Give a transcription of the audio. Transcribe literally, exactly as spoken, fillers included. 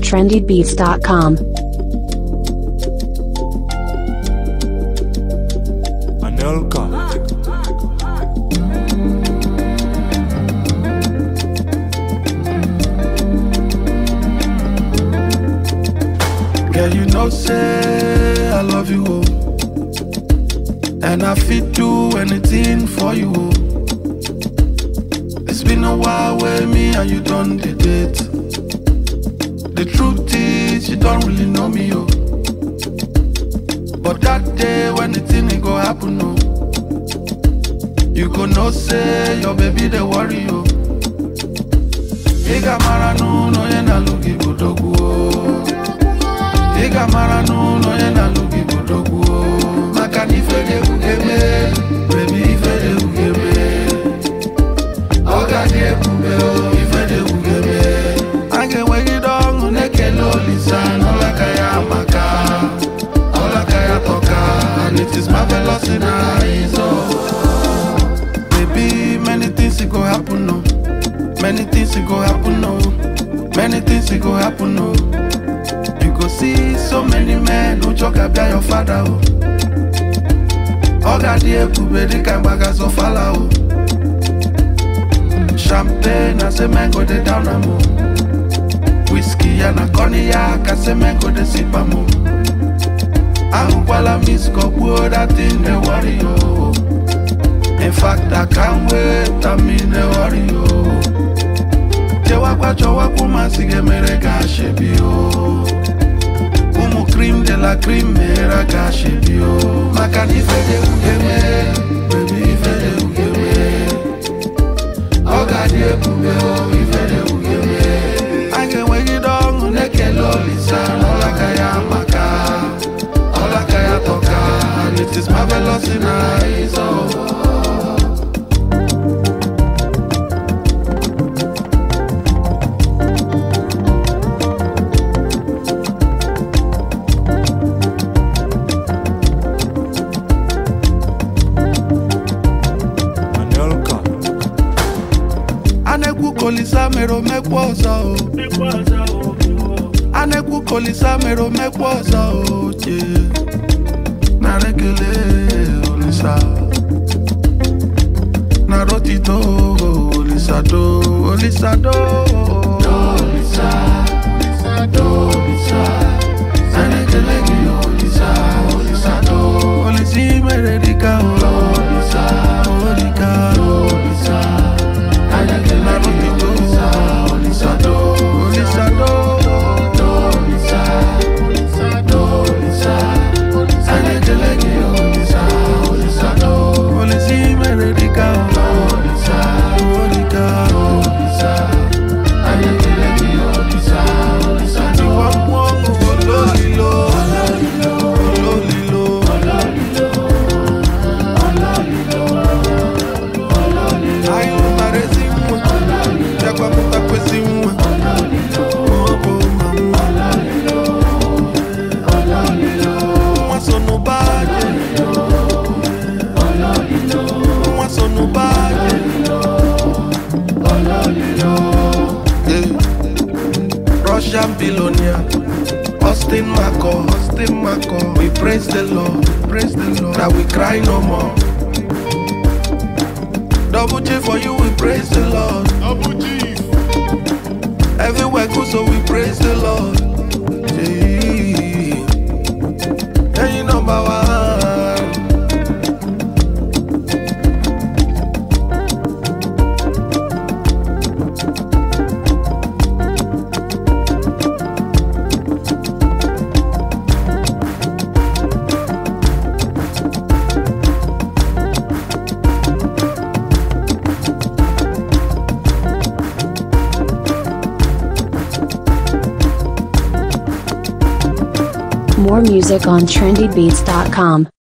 trendy beats dot com. Anelka. Girl, you know say I love you, oh. And I fit do anything for you, oh. It's been a while with me and you done the date. The truth is you don't really know me, oh. But that day when the thing ain't go happen, oh, you go know say your baby they worry, oh. Iga maranu no yena lugi budogu, oh. Iga maranu no yena lugi budogu, oh. Makani fede ugeme, baby fede ugeme. Oga die kube, oh, fede ugeme. Ange wegi dong uneke lolisa, nola kaya maka, nola kaya toka, and it is marvelous in our eyes, oh. Baby, many things it go happen, no. Many things it go happen, no. Many things it go happen, no. You go see so many men who talk about your father, oh. Oga die kube, they can baga so fala, oh. Champagne, I say man go de down a mo. Whiskey and a cognac, I say man go de sip a mo. And while I miss go good, I think they worry, oh. In fact, I can't wait, I mean they worry, oh. Chewa kwa chowa kuma sige mere gashe bio. Umu cream de la cream mera gashe bio. Makani fede ugeme, baby fede ugeme. Oga die kube o ifede ugeme. Ange wegi dong uneke lolisa. Ola kaya maka, ola kaya toka, and it is marvelous in our eyes, oh. Kolisa mero mekwoza o, aneku kolisa mero mekwoza o, che na rekele olisa, na rotito olisa do, olisa do, olisa, olisa do, olisa, arekele ki olisa, olisa do, olisi meredika o, olisa, olika, olisa. I like the love of the Olisa, Olisa do, Olisa do, Olisa, Olisa do, Olisa. I like the love of Olisa, Olisa do, Olisi meredika, Olisa, Olika, Olisa. I like the love of Olisa, Olisa do. Wamu ololilo, ololilo, ololilo, ololilo, ololilo. Ayo marezi. Kwa muta kwezi mwa Obo mama Mwaso no baje Mwaso no baje Russian billionaire Austin Marco, Austin Marco. We praise the Lord, praise the Lord. Now we cry no more. Double G for you, we praise the Lord. Double G. Everywhere good, so we praise the Lord. Hey, hey number one. More music on trendy beats dot com.